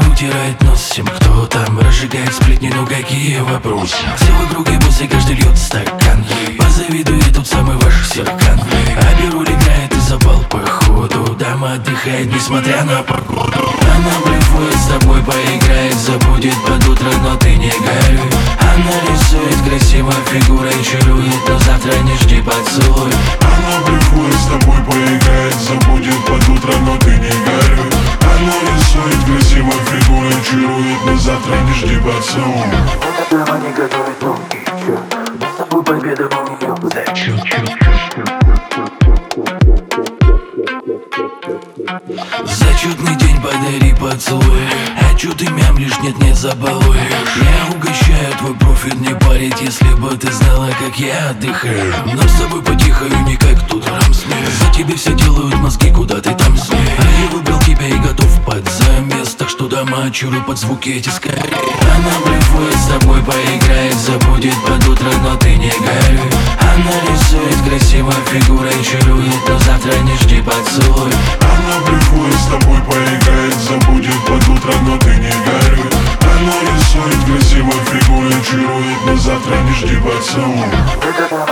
утирает нос всем, кто там разжигает сплетни, ну какие вопросы? Все вокруг и боссы, каждый льет стакан. Позавидуй, тут самый ваш серкан. А Беруль играет и запал походу. Дама отдыхает, несмотря на погоду. Она блефует с тобой, поиграет, забудет под утро, но ты не горюй. Она рисует красивой фигурой, чарует, но завтра не жди поцелуй. Она блефует с тобой, поиграет, забудет под утро, но ты не горюй. Она рисует красивой фигурой, чарует, но завтра не жди поцелуй. Эта дама не готовит ноги, но с тобой победа у нее зачет. Зачетный день, подари поцелуй. А чё ты мямлишь, нет-нет забалуешь. Я угощаю твой профиль, не парить, если бы ты знала, как я отдыхаю. Но с тобой потихаю, не как тут рамсмех. За тебе все делают мозги, куда ты там смех. А я выбрал тебя и готов под замес, так что дома чурю под звуки эти скорее. Она блефует с тобой, поиграет, забудет под утро, но ты не горюй. Она рисует красивой фигурой, чарует, но завтра не жди поцелуй. Она блефует с тобой, поиграет, забудет под утро, но ты не горюй. Она рисует красивой фигурой, чарует, но завтра не жди поцелуй.